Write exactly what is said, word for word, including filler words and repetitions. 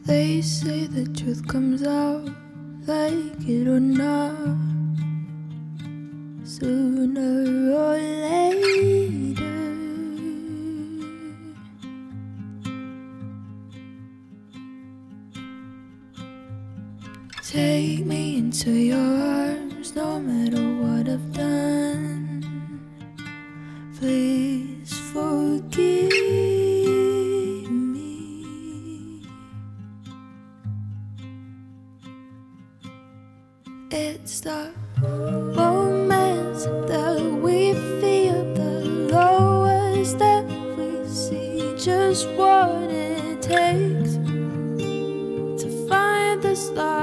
They say the truth comes out, like it or not, sooner or later. Take me into your arms, no matter what I've done. Please forgive me. It's the moments that we feel, the lowest that we see, just what it takes to find this light.